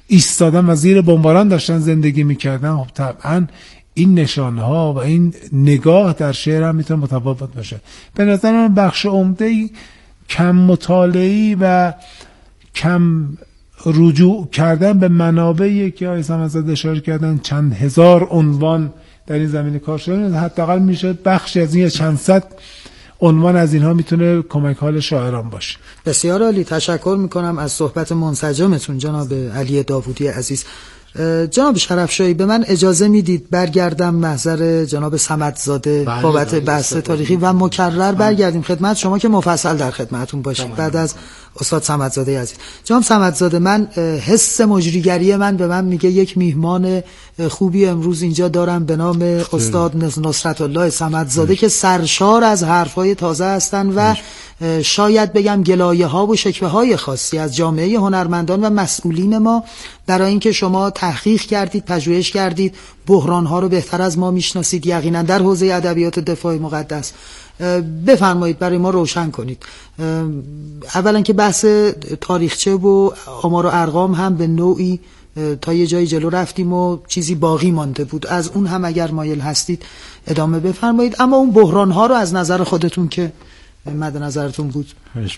ایستادن و زیر بمباران داشتن زندگی میکردن، خب طبعا این نشانها و این نگاه در شعر هم میتونه متفاوت باشه. به نظر من بخش عمده‌ای کم مطالعه‌ای و کم رجوع کردن به منابعی که آقای صمدزاده اشاره کردن، چند هزار عنوان در این زمینه کار شده، حداقل میشه بخشی از این چند صد عنوان از اینها میتونه کمک حال شاعران باشه. بسیار عالی، تشکر میکنم از صحبت منسجمتون جناب علی داوودی عزیز. جناب شرفشاهی به من اجازه میدید برگردم محضر جناب صمدزاده بابت بحث تاریخی و مکرر برگردیم خدمت شما که مفصل در خدمتون باشیم بعد از استاد صمدزاده عزیز. جناب صمدزاده، من حس مجریگری من به من میگه یک میهمان خوبی امروز اینجا دارم به نام استاد نصرت الله صمدزاده که سرشار از حرفهای تازه هستن و شاید بگم گلایه ها و شکوه های خاصی از جامعه هنرمندان و مسئولین ما برای اینکه شما تحقیق کردید، پژوهش کردید، بحران ها رو بهتر از ما میشناسید یقینا در حوزه ادبیات دفاع مقدس. بفرمایید برای ما روشن کنید. اولا که بحث تاریخچه و آمار و ارقام هم به نوعی تا یه جایی جلو رفتیم و چیزی باقی مانده بود، از اون هم اگر مایل هستید ادامه بفرمایید، اما اون بحران ها رو از نظر خودتون که مد نظرتون بود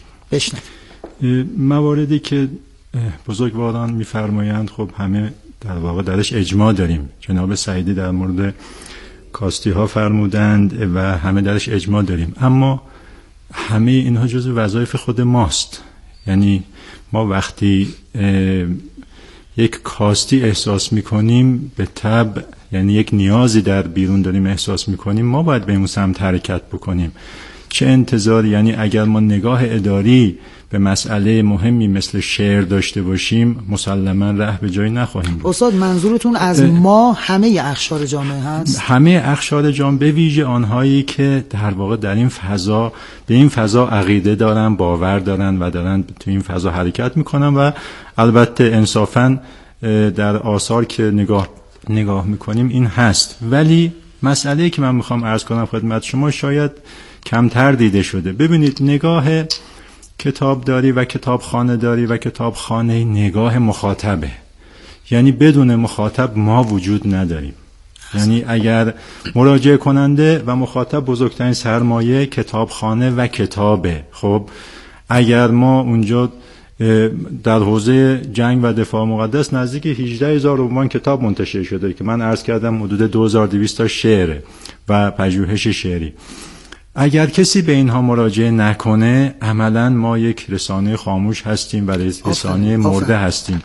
بشنوید. مواردی که بزرگواران میفرمایند خب همه در واقع درش اجماع داریم. جناب سعیدی در مورد کاستی ها فرمودند و همه درش اجماع داریم، اما همه اینها جزو وظایف خود ماست. یعنی ما وقتی یک کاستی احساس میکنیم به طبع، یعنی یک نیازی در بیرون داریم احساس میکنیم، ما باید به این سمت حرکت بکنیم. چه انتظاری، یعنی اگر ما نگاه اداری به مسئله مهمی مثل شعر داشته باشیم مسلما ره به جایی نخواهیم بود. استاد منظورتون از ما همه اقشار جامعه هست؟ همه اقشار جامعه، به ویژه آنهایی که در واقع در این فضا به این فضا عقیده دارن، باور دارن و دارن تو این فضا حرکت میکنن و البته انصافا در آثار که نگاه میکنیم این هست. ولی مسئله‌ای که من میخوام عرض کنم خدمت شما شاید کمتر دیده شده. ببینید، نگاه کتابداری و کتابخانه داری و کتابخانه نگاه مخاطبه، یعنی بدون مخاطب ما وجود نداریم. یعنی اگر مراجعه کننده و مخاطب بزرگترین سرمایه کتابخانه و کتابه، خب اگر ما اونجا در حوزه جنگ و دفاع مقدس نزدیک 18,000 عنوان کتاب منتشر شده که من عرض کردم حدود 2200 تا شعر و پژوهش شعری. اگر کسی به اینها مراجعه نکنه عملا ما یک رسانه خاموش هستیم و رسانه مرده هستیم.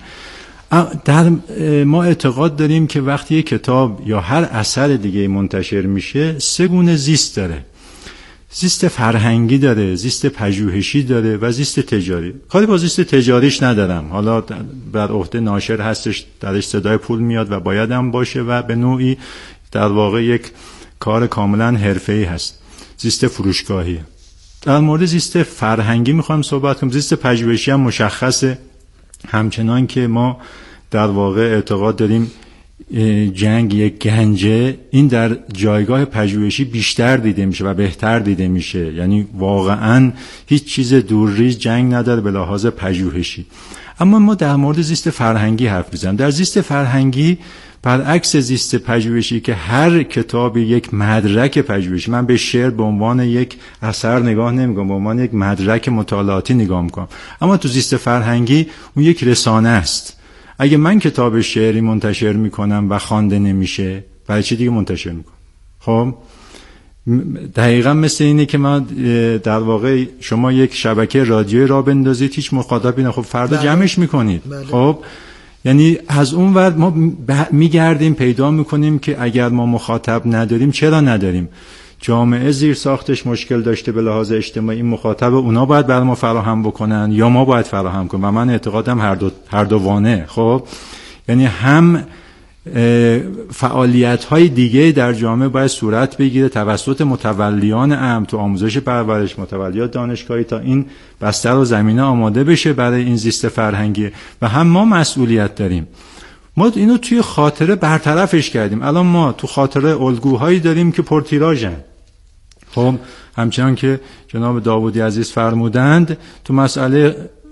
ما اعتقاد داریم که وقتی یک کتاب یا هر اثر دیگه منتشر میشه سه گونه زیست داره. زیست فرهنگی داره، زیست پژوهشی داره و زیست تجاری. کاری با زیست تجاریش ندارم، حالا بر عهده ناشر هستش، درش صدای پول میاد و باید هم باشه و به نوعی در واقع یک کار کاملا حرفه‌ای هست. زیست فروشگاهی. در مورد زیست فرهنگی میخوام صحبت کنم. زیست پژوهشی هم مشخصه، همچنان که ما در واقع اعتقاد داریم جنگ یک گنجه، این در جایگاه پژوهشی بیشتر دیده میشه و بهتر دیده میشه. یعنی واقعا هیچ چیز دورریز جنگ نداره به لحاظ پژوهشی. اما ما در مورد زیست فرهنگی حرف میزنیم. در زیست فرهنگی برعکس زیست پژوهشی که هر کتابی یک مدرک پژوهشی، من به شعر به عنوان یک اثر نگاه نمی‌کنم، به عنوان یک مدرک مطالعاتی نگاه می‌کنم. اما تو زیست فرهنگی اون یک رسانه است. اگه من کتاب شعری منتشر میکنم و خوانده نمیشه، برای چی دیگه منتشر میکنم؟ خب دقیقا مثل اینه که ما در واقع شما یک شبکه رادیویی را بندازید، هیچ مخاطبی نه، خب فردا جمعش میکنید. خب یعنی از اون ور ما میگردیم پیدا میکنیم که اگر ما مخاطب نداریم، چرا نداریم؟ جامعه زیر ساختش مشکل داشته به لحاظ اجتماعی، مخاطب اونا باید برای ما فراهم بکنن یا ما باید فراهم کنیم و من اعتقادم هر دو وانه. خب یعنی هم فعالیت‌های دیگه در جامعه باید صورت بگیره توسط متولیان امر تو آموزش پرورش، متولیات دانشگاهی، تا این بستر و زمینه آماده بشه برای این زیست فرهنگی، و هم ما مسئولیت داریم. ما اینو توی خاطره برطرفش کردیم. الان ما تو خاطره الگوهایی داریم که پرتیراژن. خب همچنان که جناب داوودی عزیز فرمودند، تو مسئله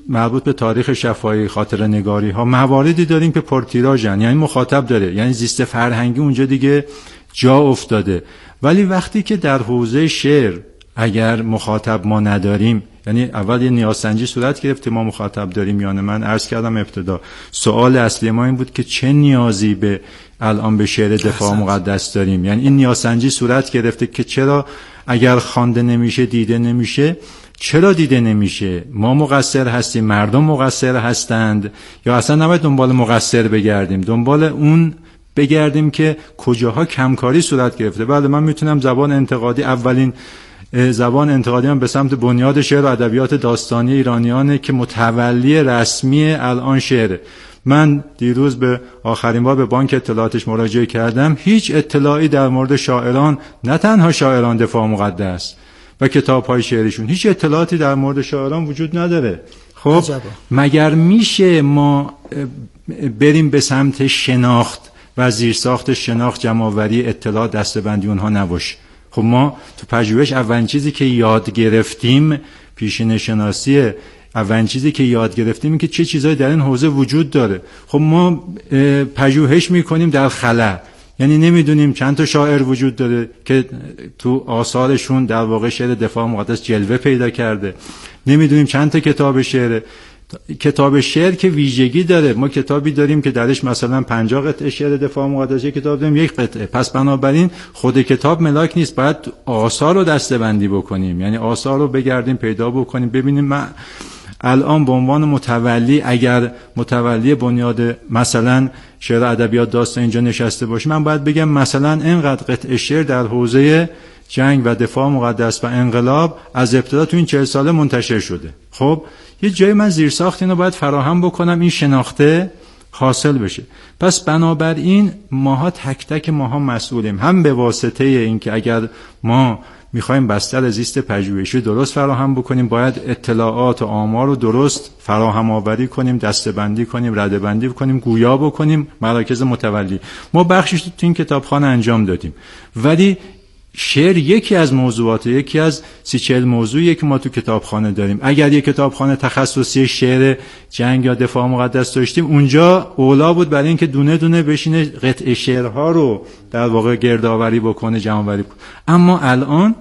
مربوط به تاریخ شفاهی، خاطره نگاری ها، مواردی داریم که پرتیراژن، یعنی مخاطب داره، یعنی زیست فرهنگی اونجا دیگه جا افتاده. ولی وقتی که در حوزه شعر اگر مخاطب ما نداریم، یعنی اول یه نیازسنجی صورت گرفته ما مخاطب داریم یا نه. من عرض کردم ابتدا سوال اصلی ما این بود که چه نیازی به الان به شعر دفاع مقدس داریم. یعنی این نیازسنجی صورت گرفته که چرا اگر خوانده نمیشه، دیده نمیشه، چرا دیده نمیشه؟ ما مقصر هستیم، مردم مقصر هستند، یا اصلا نباید دنبال مقصر بگردیم، دنبال اون بگردیم که کجاها کمکاری صورت گرفته. بله من میتونم زبان انتقادی، اولین زبان انتقادی هم به سمت بنیاد شعر و ادبیات داستانی ایرانیانه که متولی رسمی الان شعره. من دیروز به آخرین بار به بانک اطلاعاتش مراجعه کردم، هیچ اطلاعی در مورد شاعران، نه تنها شاعران دفاع مقدس و کتاب‌های شعریشون، هیچ اطلاعاتی در مورد شاعران وجود نداره. خب مگر میشه ما بریم به سمت شناخت و زیرساخت شناخت، جمع‌آوری اطلاع، دسته‌بندی اونها نباشه؟ خب ما تو پژوهش اولین چیزی که یاد گرفتیم، پیشینه شناسی، اولین چیزی که یاد گرفتیم این که چه چیزایی در این حوزه وجود داره. خب ما پژوهش میکنیم در خلا، یعنی نمیدونیم چند تا شاعر وجود داره که تو آثارشون در واقع شعر دفاع مقدس جلوه پیدا کرده، نمیدونیم چند تا کتاب شعر. کتاب شعر که ویژگی داره، ما کتابی داریم که درش مثلا 50 قطعه شعر دفاع مقدس، یک کتاب داریم 1 قطعه. پس بنابراین خود کتاب ملاک نیست، باید آثار رو دسته‌بندی بکنیم، یعنی آثار رو بگردیم پیدا بکنیم ببینیم. من الان به عنوان متولی، اگر متولی بنیاد مثلا شعر ادبیات داستان اینجا نشسته باشه، من باید بگم مثلا اینقدر قطعه شعر در حوزه جنگ و دفاع مقدس و انقلاب از ابتدا تو این 40 ساله منتشر شده. خب یه جای من زیرساخت اینو باید فراهم بکنم این شناخته حاصل بشه. پس بنابراین ماها تک تک ماها مسئولیم، هم به واسطه این که اگر ما میخوایم بستر زیست پژوهشی درست فراهم بکنیم، باید اطلاعات و آمار رو درست فراهم آوری کنیم، دسته‌بندی کنیم، رده‌بندی کنیم، گویا بکنیم. مراکز متولی ما بخشش تو این کتابخانه انجام دادیم، ولی شعر یکی از موضوعات، یکی از 30-40 موضوعی که ما تو کتابخانه داریم. اگر یک کتابخانه تخصصی شعر جنگ یا دفاع مقدس داشتیم، اونجا اولا بود برای اینکه دونه دونه بشینه قطعه شعرها رو در واقع گردآوری بکنه، جمع‌آوری کنه. اما الان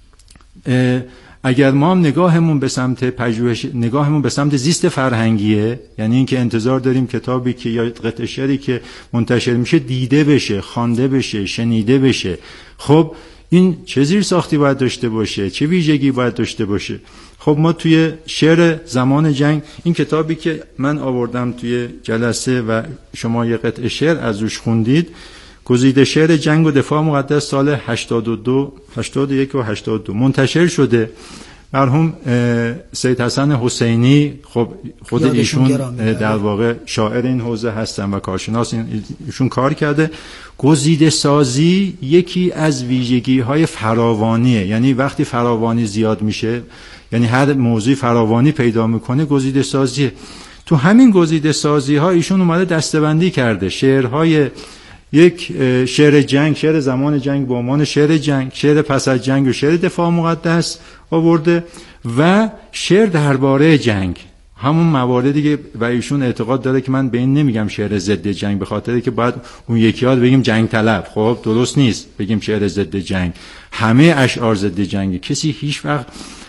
اگر ما هم نگاهمون به سمت پژوهش، نگاهمون به سمت زیست فرهنگیه، یعنی اینکه انتظار داریم کتابی که یا قطعه شعری که منتشر میشه دیده بشه، خوانده بشه، شنیده بشه، خب این چه زیرساختی باید داشته باشه، چه ویژگی باید داشته باشه؟ خب ما توی شعر زمان جنگ، این کتابی که من آوردم توی جلسه و شما یه قطعه شعر از روش خوندید، گزیده شعر جنگ و دفاع مقدس سال 81 و 82 منتشر شده. مرحوم سید حسن حسینی، خب خود ایشون در واقع شاعر این حوزه هستن و کارشناس ایشون کار کرده. گزیده سازی یکی از ویژگی های فراوانیه، یعنی وقتی فراوانی زیاد میشه، یعنی هر موضوعی فراوانی پیدا میکنه، گزیده سازیه. تو همین گزیده سازی ها ایشون اومده دسته‌بندی کرده شعرهای یک شعر جنگ، شعر زمان جنگ به عنوان شعر جنگ، شعر پس از جنگ و شعر دفاع مقدس آورده و شعر درباره جنگ، همون مواردی که و ایشون اعتقاد داره که من به این نمیگم شعر ضد جنگ، به خاطر که باید اون یکی ها بگیم جنگ طلب، خب درست نیست بگیم شعر ضد جنگ، همه اشعار ضد جنگی، کسی هیچ وقت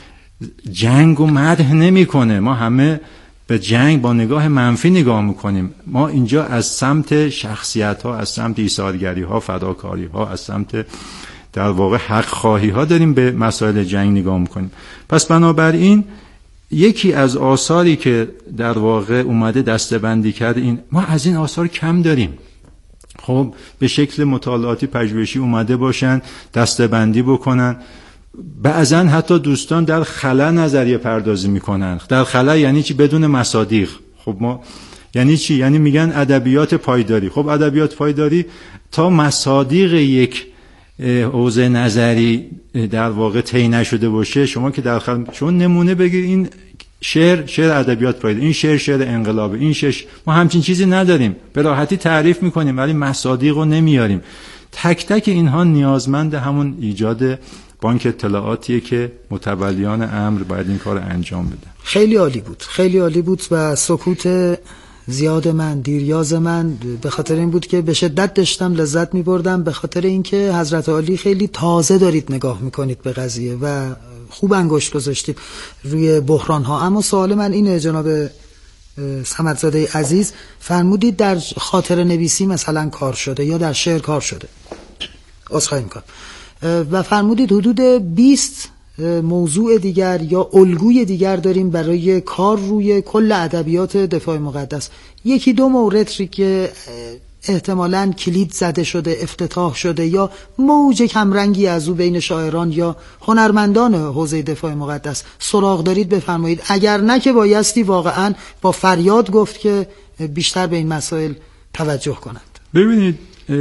جنگ و مدح نمیکنه، ما همه به جنگ با نگاه منفی نگاه میکنیم. ما اینجا از سمت شخصیت ها، از سمت ایثارگری ها، فداکاری ها، از سمت در واقع حق خواهی ها داریم به مسائل جنگ نگاه میکنیم. پس بنابراین یکی از آثاری که در واقع اومده دسته‌بندی کرده، این ما از این آثار کم داریم. خب به شکل مطالعاتی پژوهشی اومده باشن، دسته‌بندی بکنن. بعضا حتی دوستان در خلا نظریه پردازی میکنن. در خلا یعنی چی؟ بدون مصادیق. خب ما یعنی چی؟ یعنی میگن ادبیات پایداری. خب ادبیات پایداری تا مصادیق یک حوزه نظری در واقع طی نشده باشه، شما که در خلا چون نمونه بگیر این شعر ادبیات پایداری، این شعر انقلاب، این شعر، ما همچین چیزی نداریم. به راحتی تعریف میکنیم ولی مصادیق رو نمیاریم. تک تک اینها نیازمند همون ایجاد بانک اطلاعاتیه که متولیان امر باید این کار انجام بدن. خیلی عالی بود، خیلی عالی بود و سکوت زیاد من، دیریاز من به خاطر این بود که به شدت داشتم لذت می بردم، به خاطر اینکه حضرت عالی خیلی تازه دارید نگاه میکنید به قضیه و خوب انگشت گذاشتید روی بحران ها. اما سوال من اینه جناب صمدزاده عزیز، فرمودید در خاطره نویسی مثلا کار شده یا در شعر کار شده، عذرخواهی میکنم، و فرمودید حدود 20 موضوع دیگر یا الگوی دیگر داریم برای کار روی کل ادبیات دفاع مقدس. یکی دو مورد که احتمالاً کلید زده شده، افتتاح شده یا موج کمرنگی از او بین شاعران یا هنرمندان حوزه دفاع مقدس سراغ دارید بفرمایید، اگر نه که بایستی واقعاً با فریاد گفت که بیشتر به این مسائل توجه کنند. ببینید،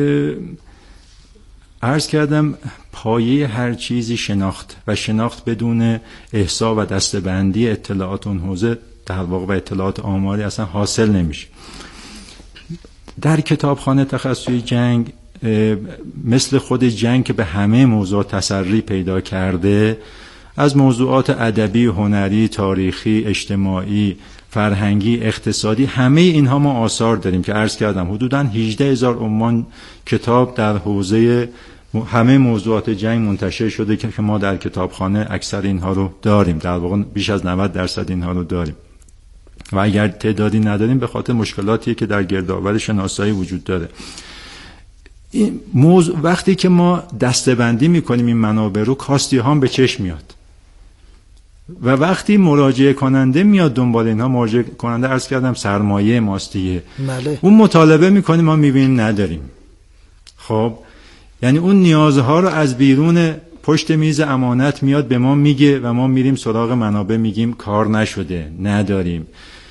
عرض کردم پایه هر چیزی شناخت و شناخت بدون احصا و دسته‌بندی اطلاعات اون حوزه در واقع و اطلاعات آماری اصلا حاصل نمیشه. در کتابخانه تخصصی جنگ مثل خود جنگ که به همه موضوعات تسری پیدا کرده، از موضوعات ادبی، هنری، تاریخی، اجتماعی، فرهنگی، اقتصادی، همه اینها ما آثار داریم که عرض کردم حدوداً 18,000 عنوان کتاب در حوزه همه موضوعات جنگ منتشر شده که ما در کتابخانه اکثر اینها رو داریم، در واقع بیش از 90% اینها رو داریم و اگر تعدادی نداریم به خاطر مشکلاتی که در گردآور شناسایی وجود داره. این موضوع وقتی که ما دسته‌بندی می‌کنیم این منابع رو، کاستی هم به چشم میاد و وقتی مراجعه کننده میاد دنبال اینها، مراجعه کننده عرض کردم سرمایه ماست دیگه، اون مطالبه می‌کنیم ما می‌بینیم نداریم. خب یعنی اون نیازها رو از بیرون پشت میز امانت میاد به ما میگه و ما میریم سراغ منابع میگیم کار نشده، نداریم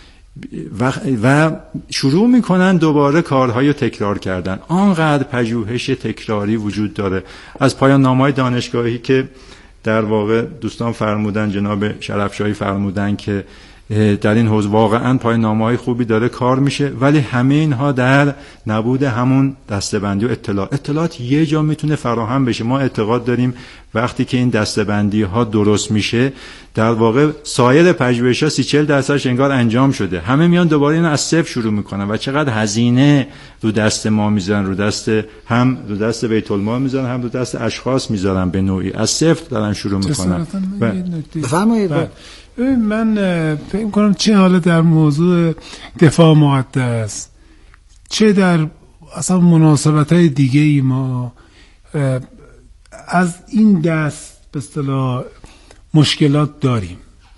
و شروع میکنن دوباره کارهای تکرار کردن. آنقدر پژوهش تکراری وجود داره. از پایان نامه‌های دانشگاهی که در واقع دوستان فرمودن، جناب شرفشاهی فرمودن که در این حوزه واقعا پایان نامه‌های خوبی داره کار میشه، ولی همه اینها در نبود همون دسته‌بندی و اطلاعات یه جا میتونه فراهم بشه. ما اعتقاد داریم وقتی که این دسته‌بندی ها درست میشه، در واقع سایر پژوهش‌ها 30-40% انگار انجام شده، همه میان دوباره اینو از صفر شروع میکنن و چقدر هزینه رو دست ما میذارن، رو دست بیت المال میذارن، هم رو دست اشخاص میذارن، به نوعی از صفر دارن شروع میکنن. بفرمایید. من فکر کنم چه حالا در موضوع دفاع مقدس چه در اصلا مناسبت‌های دیگه ای ما از این دست به اصطلاح مشکلات داریم.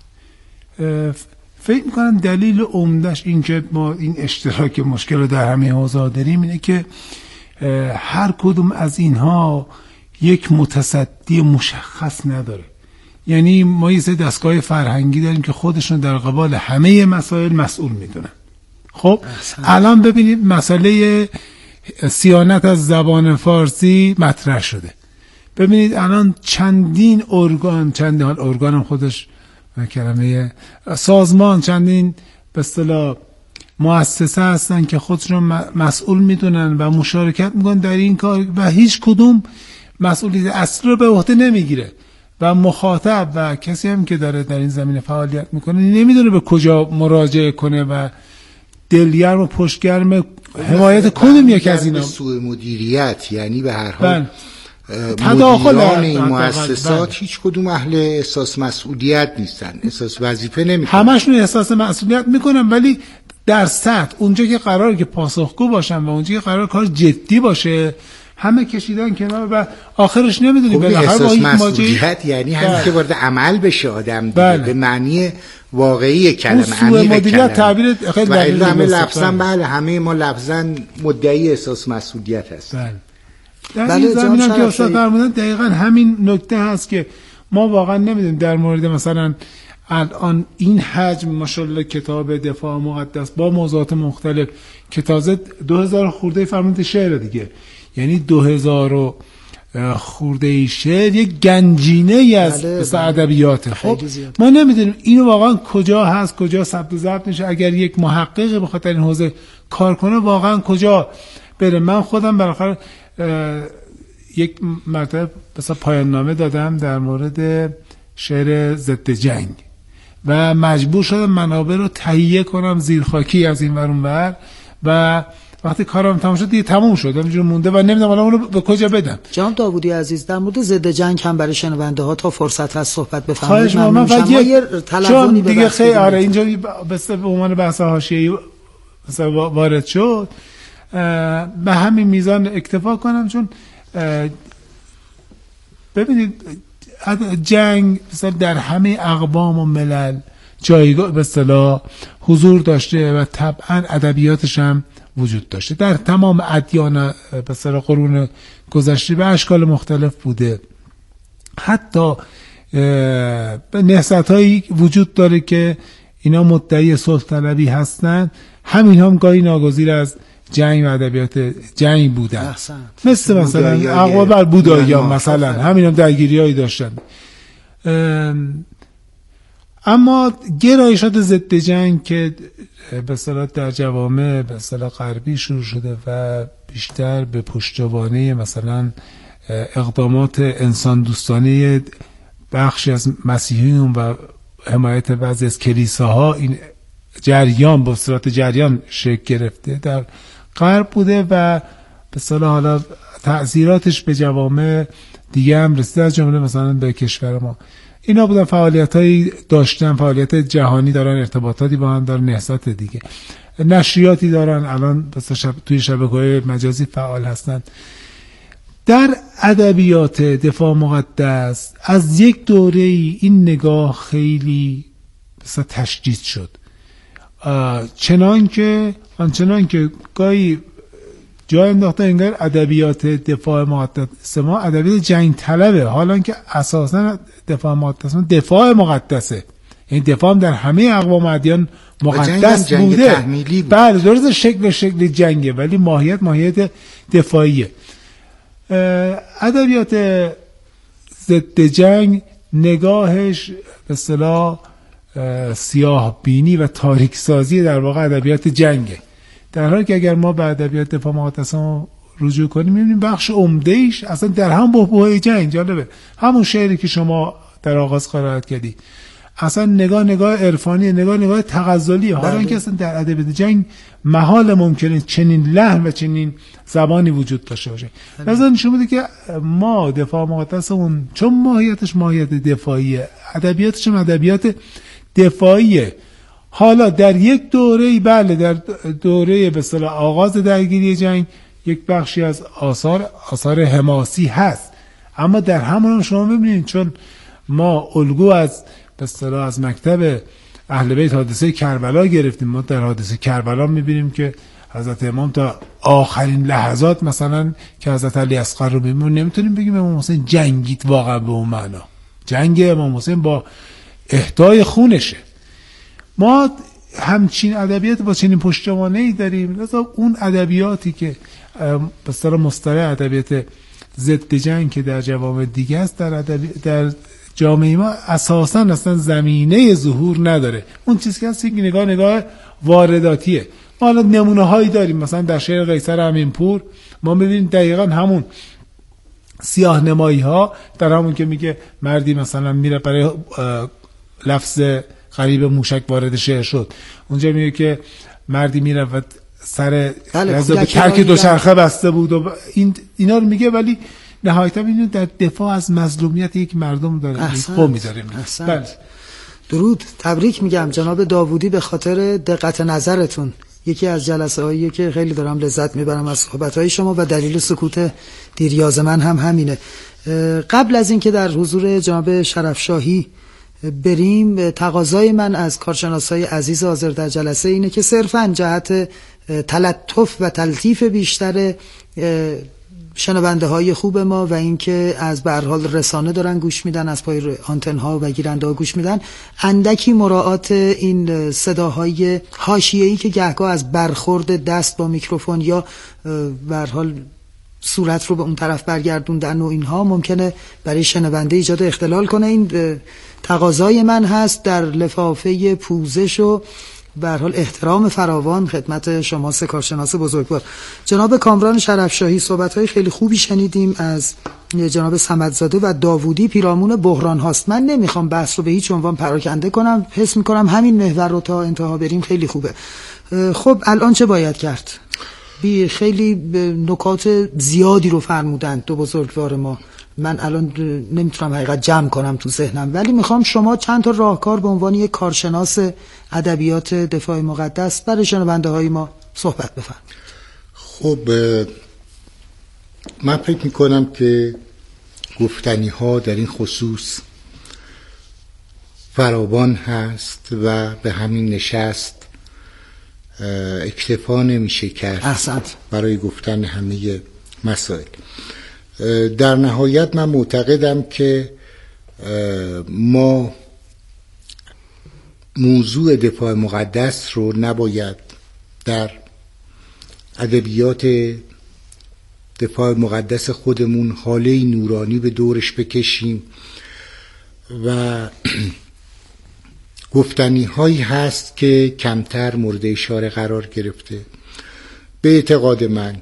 فکر می‌کنم دلیل عمده‌اش این که ما این اشتراک مشکل رو در همه حوزه‌ها داریم اینه که هر کدوم از اینها یک متصدی مشخص نداره. یعنی ما یه سری دستگاه فرهنگی داریم که خودشون در قبال همه مسائل مسئول میدونن. خب الان ببینید مسئله صیانت از زبان فارسی مطرح شده. ببینید الان چندین ارگان هم خودش کلمه سازمان، چندین به اصطلاح مؤسسه هستن که خودشون مسئول میدونن و مشارکت میکنن در این کار و هیچ کدوم مسئولیت اصلی رو به عهده نمیگیره و مخاطب و کسی هم که داره در این زمینه فعالیت میکنه نمیدونه به کجا مراجعه کنه و دلگرم و پشتگرم حمایت کدوم یک از اینا. سوء مدیریت، یعنی به هر حال مدیران این مؤسسات هیچ کدوم اهل احساس مسئولیت نیستن، احساس وظیفه نمیکنن. همشون احساس مسئولیت میکنن ولی در سطح اونجا که قراره که پاسخگو باشن و اونجا که قراره کار جدی باشه همه کشیدن کنار و آخرش نمیدونی بالاخره با این مسئولیت یعنی همین که وارد عمل بشه آدم دیگه به معنی واقعی کلمه، عمیق مدیریت تعبیر خیلی دقیق همه لفظاً بله همه ما لفظاً مدعی احساس مسئولیت هست. در این زمینم که استاد فرمودن دقیقاً همین نکته هست که ما واقعا نمیدونیم در مورد مثلا الان این حجم ماشاءالله کتاب دفاع مقدس با موضوعات مختلف که تازه 2000 خورده فرمود شعر دیگه، یعنی 2000 خورده شعر یک گنجینه ای از ادبیاته. خب ما نمیدونیم اینو واقعا کجا هست، کجا ثبت و ضبط میشه. اگر یک محقق به خاطر این حوزه کار کنه واقعا کجا بره. من خودم بالاخره یک مرتبه مثلا پایان نامه دادم در مورد شعر ضد جنگ و مجبور شدم منابع رو تهیه کنم زیرخاکی از این ور اون ور و وقتی کارم تمام شد دیگه تموم شد همینجور مونده و نمیدونم الان اونو به کجا بدم. جناب داوودی عزیز در مورد ضد جنگ هم برای شنونده ها تا فرصت هست صحبت بفرمایید. من چون دیگه خیلی آره اینجا به عنوان بحث حاشیه‌ای وارد شد به همین میزان اکتفا کنم چون ببینید جنگ مثلا در همه اقوام و ملل جایگاه به اصطلاح حضور داشته و طبعا ادبیاتش هم وجود داشته در تمام ادیان به اصطلاح قرون گذشته به اشکال مختلف بوده. حتی نهضت‌هایی وجود داره که اینا مدعی صلح طلبی هستن، همین هم گاهی ناگزیر از جنگ و ادبیات جنگ بودن، مثلا اقوام بر بوداییان مثلا همین هم درگیری‌هایی داشتن. اما گرایشات ضد جنگ که به اصطلاح در جوامع به اصطلاح غربی شروع شده و بیشتر به پشتوانه مثلا اقدامات انسان دوستانه بخشی از مسیحیون و حمایت بعضی از کلیساها این جریان به صورت جریان شکل گرفته در غرب بوده و به اصطلاح حالا تأثیراتش به جوامع دیگه هم رسیده از جمله مثلا به کشور ما. اینا بودن فعالیتایی داشتن، فعالیت جهانی دارن، ارتباطاتی با هم دارن، نهضت دیگه، نشریاتی دارن، الان توی شبکه‌های مجازی فعال هستن. در ادبیات دفاع مقدس از یک دوره این نگاه خیلی مثلا تشدید شد، چنان که گاهی جای انداخته انگار ادبیات دفاع مقدس ما ادبیات جنگ طلبه، حالا که اساسا دفاع مقدس ما دفاع مقدسه، این دفاع هم در همه اقوام ادیان مقدس بوده. بله درسته شکل جنگه ولی ماهیت دفاعیه. ادبیات ضد جنگ نگاهش به اصطلاح سیاه بینی و تاریک سازی در واقع ادبیات جنگه، در حالی که اگر ما به ادبیات دفاع مقدس رجوع کنیم می‌بینیم بخش عمده‌ایش اصلا در هم بحبوحه جنگ. جالبه همون شعری که شما در آغاز قرائت کردی اصلا نگاه عرفانی، نگاه تغزلیه، حالا اینکه اصلا در ادبیات جنگ محال ممکنه چنین لحن و چنین زبانی وجود داشته باشه. مثلا نشون میده که ما دفاع مقدس اون چون ماهیت دفاعیه، ادبیاتش هم ادبیات دفاعیه. حالا در یک دوره بله در دوره به اصطلاح آغاز درگیری جنگ یک بخشی از آثار حماسی هست، اما در همون شما ببینید چون ما الگو از به اصطلاح از مکتب اهل بیت حادثه کربلا گرفتیم، ما در حادثه کربلا میبینیم که حضرت امام تا آخرین لحظات مثلا که حضرت علی اصغر رو میبینیم نمیتونیم بگیم امام حسین جنگید واقعا به اون معنا، جنگ امام حسین با اهدای خونشه. ما همچین ادبیات با چنین پشتوانه‌ای داریم، لذا اون ادبیاتی که به اصطلاح مصطلح ادبیات ضد جنگ که در جوامع دیگه است در جامعه ما اساساً اصلا زمینه ظهور نداره. اون چیزی که هست که نگاه وارداتیه. ما حالا نمونه‌هایی داریم، مثلا در شعر قیصر امینپور ما می‌بینیم دقیقاً همون سیاه نمایی‌ها در همون که میگه مردی مثلا میره برای لفظ قریب موشک وارد شعر شد، اونجا میگه که مردی میره و سر به ترک دوچرخه بسته بود و اینا رو میگه، ولی نهایتا اینو در دفاع از مظلومیت یک مردم داره قومی داریم. بله. درود، تبریک میگم جناب داوودی به خاطر دقت نظرتون. یکی از جلسه هایی که خیلی دارم لذت میبرم از صحبت های شما و دلیل سکوت دیریاز من هم همینه. قبل از اینکه در حضور جناب شرفشاهی بریم، تقاضای من از کارشناسای عزیز حاضر در جلسه اینه که صرفاً جهت تلطف و تلطیف بیشتر شنونده های خوب ما و اینکه از به هر حال رسانه دارن گوش میدن، از پای آنتن ها و گیرنده ها گوش میدن، اندکی مراعات این صداهای حاشیه‌ای که گهگاه از برخورد دست با میکروفون یا به هر حال صورت رو به اون طرف برگردوندن و اینها ممکنه برای شنونده ایجاد اختلال کنه. این تقاضای من هست در لفافه پوزش و به هر حال احترام فراوان خدمت شما سه کارشناس بزرگوار. جناب کامران شرفشاهی، صحبت‌های خیلی خوبی شنیدیم از جناب صمدزاده و داوودی. پیرامون بحران هاست. من نمیخوام بحث رو به هیچ عنوان پراکنده کنم، حس میکنم همین محور رو تا انتها بریم خیلی خوبه. خب الان چه باید کرد؟ خیلی نکات زیادی رو فرمودند دو بزرگوار ما، من الان نمیتونم حقیقت جمع کنم تو ذهنم، ولی میخوام شما چند تا راهکار به عنوان یک کارشناس ادبیات دفاع مقدس برای شنونده های ما صحبت بفرمایید. خب من فکر میکنم که گفتنی ها در این خصوص فراوان هست و به همین نشست اکتفا نمیشه کرد احسنت برای گفتن همه مسائل. در نهایت من معتقدم که ما موضوع دفاع مقدس رو نباید در ادبیات دفاع مقدس خودمون حاله نورانی به دورش بکشیم و گفتنی هایی هست که کمتر مورد اشاره قرار گرفته. به اعتقاد من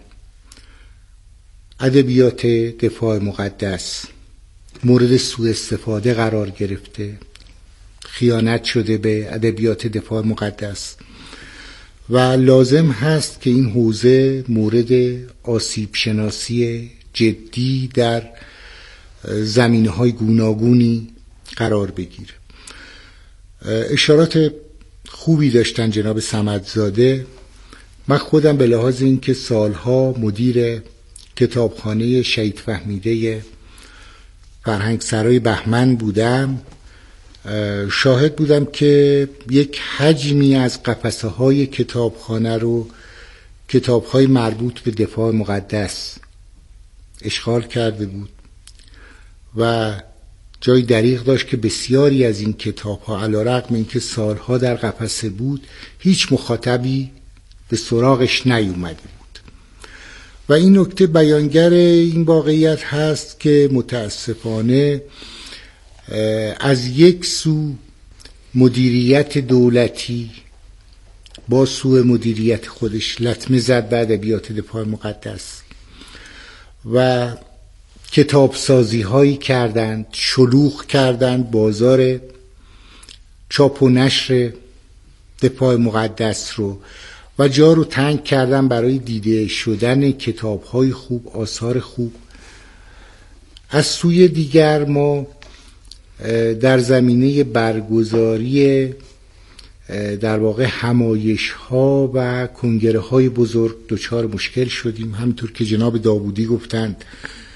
ادبیات دفاع مقدس مورد سوء استفاده قرار گرفته، خیانت شده به ادبیات دفاع مقدس و لازم هست که این حوزه مورد آسیب شناسی جدی در زمینه‌های گوناگونی قرار بگیره. اشارات خوبی داشتن جناب صمدزاده. من خودم به لحاظ اینکه سالها مدیر کتابخانه شهید فهمیده فرهنگ سرای بهمن بودم، شاهد بودم که یک حجمی از قفسه های کتابخانه رو کتاب‌های مربوط به دفاع مقدس اشغال کرده بود و جای دریغ داشت که بسیاری از این کتاب‌ها علی‌رغم اینکه سالها در قفسه بود هیچ مخاطبی به سراغش نیومده بود و این نکته بیانگر این واقعیت هست که متاسفانه از یک سو مدیریت دولتی با سوء مدیریت خودش لطمه زد به ادبیات دفاع مقدس و کتاب سازی هایی کردند، شلوغ کردند بازار چاپ و نشر دفاع مقدس رو و جا رو تنگ کردن برای دیده شدن کتاب های خوب، آثار خوب. از سوی دیگر ما در زمینه برگزاری در واقع همایش ها و کنگره های بزرگ دچار مشکل شدیم. همینطور که جناب داوودی گفتند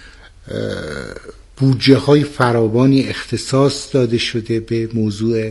بودجه های فراوانی اختصاص داده شده به موضوع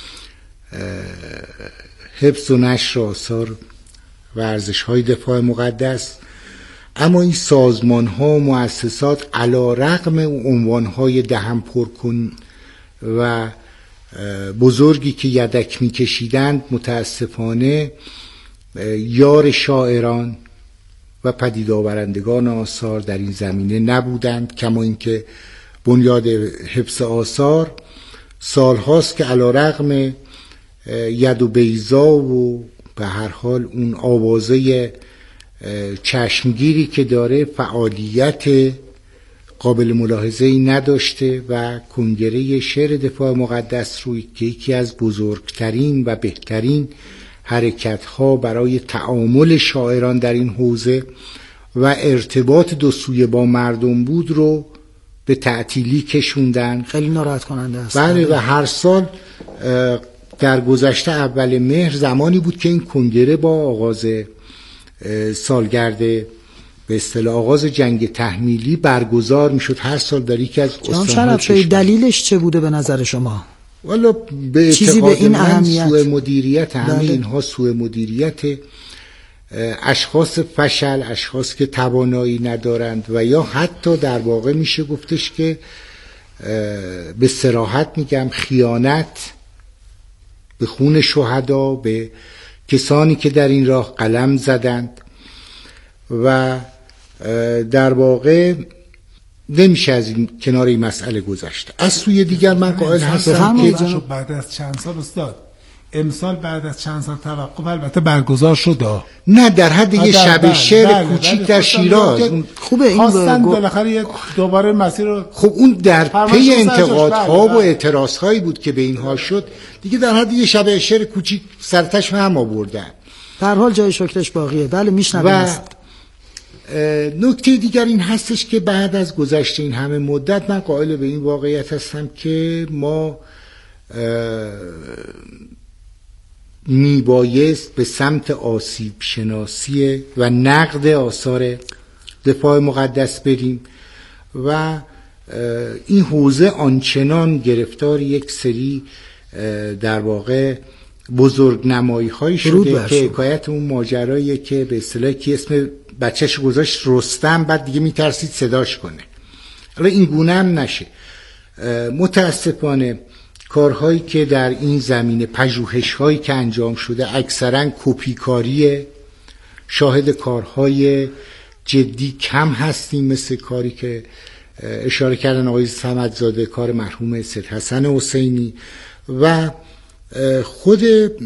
حفظ و نشر آثار و ارزش های دفاع مقدس، اما این سازمان ها و مؤسسات علی رغم عنوان های دهن پر کن و بزرگی که یدک می کشیدند متاسفانه یار شاعران و پدید آورندگان آثار در این زمینه نبودند. کما اینکه بنیاد حفظ آثار سالهاست که علی رغم ید و بیضا و به هر حال اون آوازه چشمگیری که داره فعالیت قابل ملاحظه‌ای نداشته و کنگره شعر دفاع مقدس روی که یکی از بزرگترین و بهترین حرکت‌ها برای تعامل شاعران در این حوزه و ارتباط دو سویه با مردم بود رو به تعطیلی کشوندن. خیلی ناراحت کننده است. بله و هر سال در گذشته اول مهر زمانی بود که این کنگره با آغاز سالگرد به اصطلاح آغاز جنگ تحمیلی برگزار میشد هر سال در یکی از استان‌ها. دلیلش چه بوده به نظر شما؟ والا به اعتقاد من سوء مدیریت همه بله. اینها سوء مدیریت اشخاص فشل، اشخاص که توانایی ندارند و یا حتی در واقع میشه گفتش که به صراحت میگم خیانت به خون شهدا، به کسانی که در این راه قلم زدند و در واقع نمیشه از این کنار این مسئله گذشت. از سوی دیگر من قائل هستم که بعد از چند سال استاد امسال بعد از چند سال توقف البته برگزار شد. نه در حد یه شب شعر کوچیک در شیراز. خوبه این خواستن بالاخره دوباره مسیر رو. خب اون در پی انتقادها و اعتراضهایی بود که به اینها شد دیگه، در حد یه شب شعر کوچیک سرتش هم آوردن. در حال جای شکرش باقیه. بله میشنویم. و نکته دیگر این هستش که بعد از گذشت این همه مدت من قائل به این واقعیت هستم که ما میبایست به سمت آسیب شناسی و نقد آثار دفاع مقدس بریم و این حوزه آنچنان گرفتار یک سری در واقع بزرگ نمایی هایی شده که حکایت اون ماجراییه که به اصطلاح کی اسم بچهش گذاشت رستم، بعد دیگه میترسید صداش کنه. حالا این گونه هم نشه. متاسفانه کارهایی که در این زمینه، پژوهش‌هایی که انجام شده اکثراً کپیکاریه. شاهد کارهای جدی کم هستیم، مثل کاری که اشاره کردن آقای صمدزاده، کار مرحوم سید حسن حسینی و خود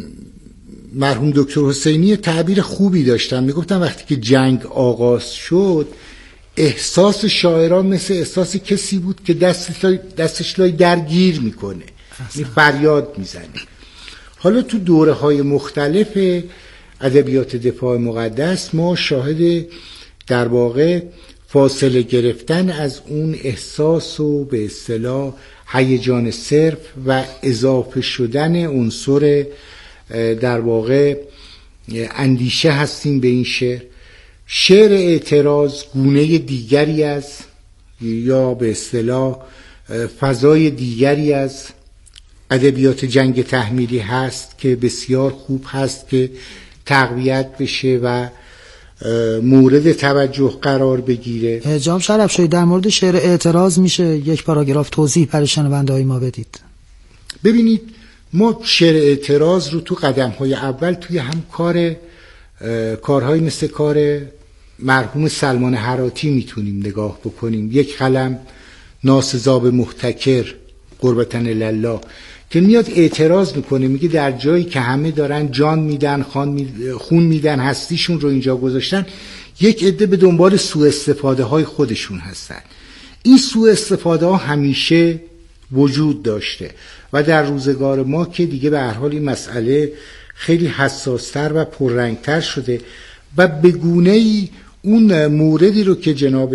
مرحوم دکتر حسینی تعبیر خوبی داشتن. میگفتن وقتی که جنگ آغاز شد احساس شاعران مثل احساس کسی بود که دستش لای درگیر میکنه، فریاد میزنه. حالا تو دوره های مختلف ادبیات دفاع مقدس ما شاهد در واقع فاصله گرفتن از اون احساس و به اصطلاح هیجان صرف و اضافه شدن عنصر در واقع اندیشه هستیم به این شعر. شعر اعتراض گونه دیگری از یا به اصطلاح فضای دیگری از ادبیات جنگ تحمیلی هست که بسیار خوب هست که تقویت بشه و مورد توجه قرار بگیره. جناب شرفشاهی در مورد شعر اعتراض میشه یک پاراگراف توضیح برای شنونده‌های ما بدید؟ ببینید ما شعر اعتراض رو تو قدم‌های اول توی هم کارهای مثل کار مرحوم سلمان هراتی میتونیم نگاه بکنیم. یک قلم ناسزا به محتکر قربتن الله که میاد اعتراض میکنه، میگه در جایی که همه دارن جان میدن، خون میدن، هستیشون رو اینجا گذاشتن، یک عده به دنبال سوء استفاده های خودشون هستن. این سوء استفاده ها همیشه وجود داشته و در روزگار ما که دیگه به هر حال این مسئله خیلی حساستر و پررنگتر شده و به گونه‌ای اون موردی رو که جناب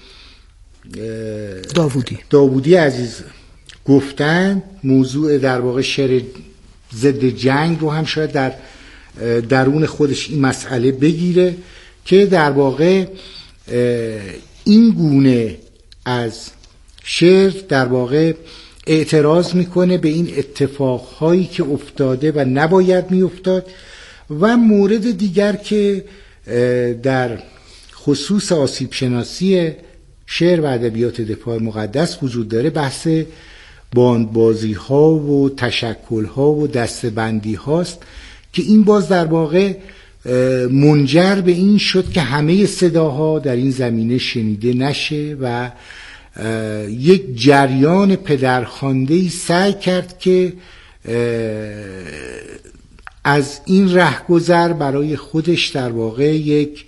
داوودی عزیز گفتن، موضوع در واقع شعر ضد جنگ رو هم شاید در درون خودش این مسئله بگیره که در واقع این گونه از شعر در واقع اعتراض میکنه به این اتفاقهایی که افتاده و نباید میافتاد. و مورد دیگر که در خصوص آسیب شناسی شعر و ادبیات دفاع مقدس وجود داره بحث باندبازی ها و تشکل ها و دستبندی هاست که این باز در واقع منجر به این شد که همه صداها در این زمینه شنیده نشه و یک جریان پدرخوانده‌ای سعی کرد که از این رهگذر برای خودش در واقع یک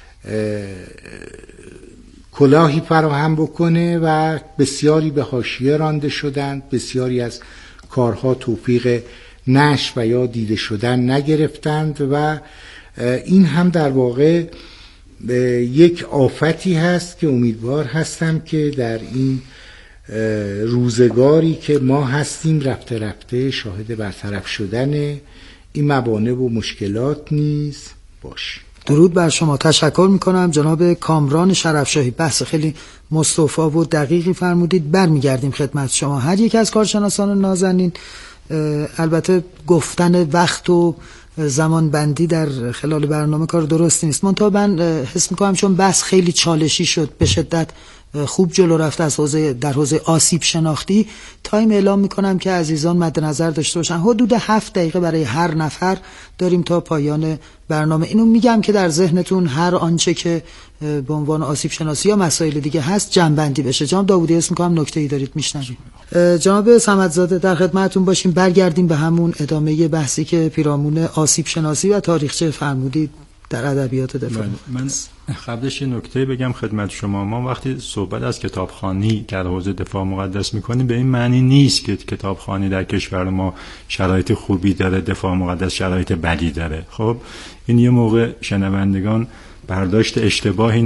کلاهی فراهم بکنه و بسیاری به حاشیه رانده شدند. بسیاری از کارها توفیق نشر و یا دیده شدن نگرفتند و این هم در واقع یک آفتی هست که امیدوار هستم که در این روزگاری که ما هستیم رفته رفته شاهد برطرف شدن این موانع و مشکلات نیز باشه. درود بر شما. تشکر میکنم جناب کامران شرفشاهی. بحث خیلی مستوفی و دقیقی فرمودید. برمیگردیم خدمت شما. هر یک از کارشناسان نازنین البته گفتن وقت و زمان بندی در خلال برنامه کار درست نیست، منتها من حس میکنم چون بحث خیلی چالشی شد، به شدت خوب جلو رفته از در حوزه آسیب شناختی. تایم اعلام میکنم که عزیزان مد نظر داشته باشن حدود 7 دقیقه برای هر نفر داریم تا پایان برنامه. اینو میگم که در ذهنتون هر آنچه که به عنوان آسیب شناسی یا مسائل دیگه هست جمع‌بندی بشه. جناب داوودی اسم میکنم نکته‌ای دارید میشنوید. جناب صمدزاده در خدمتتون باشیم. برگردیم به همون ادامه بحثی که پیرامون آسیب شناسی و تاریخچه فرمودید در ادبیات دفاع. من قبلش یه نکته بگم خدمت شما. ما وقتی صحبت از کتابخوانی در حوزه دفاع مقدس میکنیم به این معنی نیست که کتابخوانی در کشور ما شرایط خوبی داره، دفاع مقدس شرایط بدی داره. خب این یه موقع شنوندگان برداشت اشتباهی